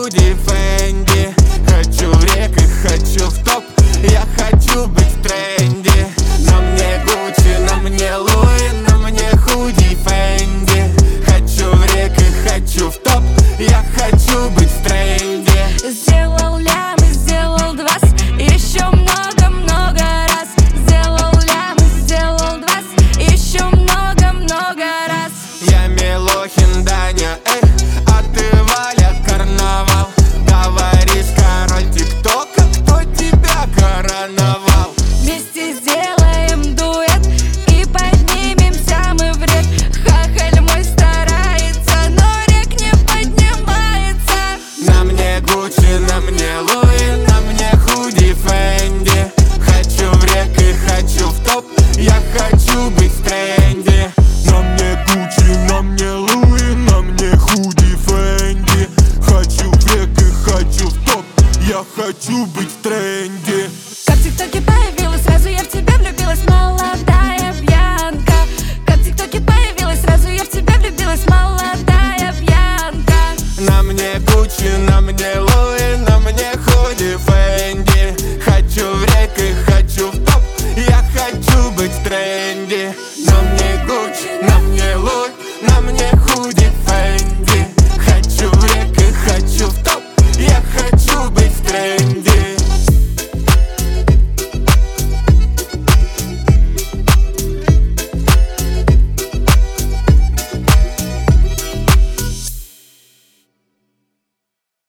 худи Фенди. Хочу в рек и хочу в топ, я хочу быть в тренде. На мне Гуччи, на мне Луи, на мне худи Фенди. Хочу в рек и хочу в топ, я хочу быть в тренде. Сделал лям и сделал двас, еще много-много раз. Сделал лям и сделал двас, еще много-много раз. Я Милохин, Даня, эх, а ты Валя Карнавал. Говоришь, король ТикТока, кто тебя короновал? Вместе сделаем дуэт и поднимемся мы в рек. Хахаль мой старается, но рек не поднимается. На мне Гуччи, на мне Луи, на мне худи Фенди. Хочу в рек и хочу в топ, я хочу быть в тренде. На мне Гуччи, на мне Луи, на мне худи Фенди. Хочу в рек и хочу в топ, я хочу быть в тренде.